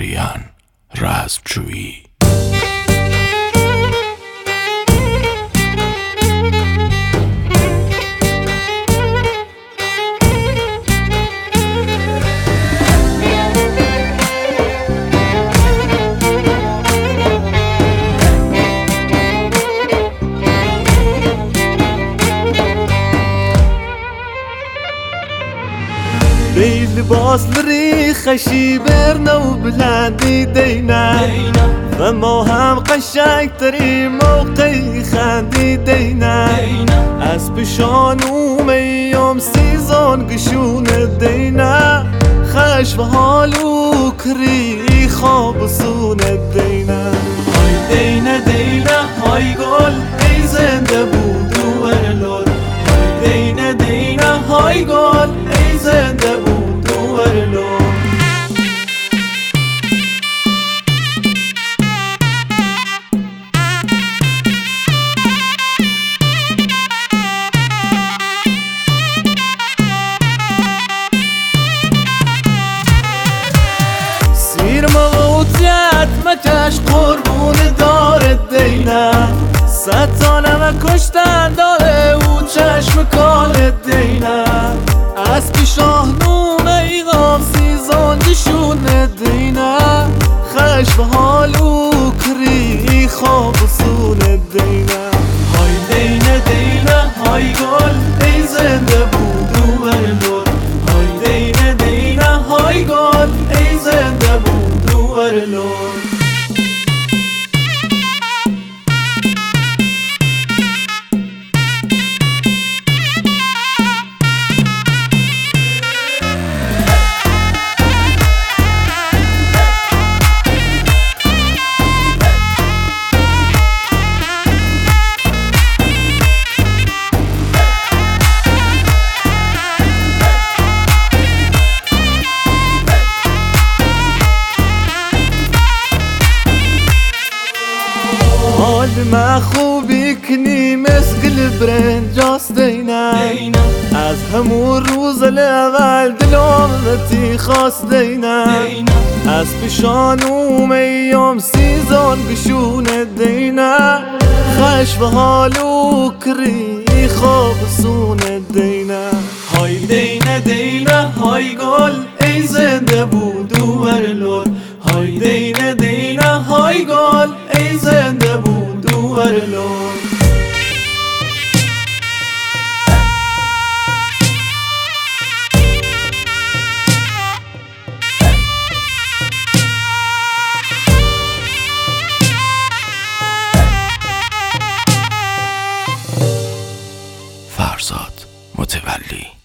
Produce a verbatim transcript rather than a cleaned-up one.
جریان رزمجویی. بیل بازلری خشی برنا و بلندی دینا و ما هم قشنگتری موقعی خندی دینا از پیشانو میم سیزان گشون دینا خش و حالو کری خواب سون دینا. های دینا دینا های گل ای زنده بود و ارلول. های دینا دینا های گل ای زنده بود و ارلول. سیر موتیت مکش قربون دار دینا ستانه و کشتن داره او چشم کال دینا از پیشاهنو میغام سیزان جشون دینا خش و حالو کری خواب سون دینا. های دینا دینا های گل ای زنده بود و ارلول. های دینا دینا های گل ای زنده بود و ارلول. حال ما خوبی کنی مسکل برنجاس دینا از همون روز الاول دلامتی خواست دینا از پیشانو میم سیزان گشون دینا خش و حالو کری خواب سون دینا. های دینا دینا های گل ای زنده بود و ارلول. های دینا دینا های گل ای زنده بود و ارلول. فرزاد متولی.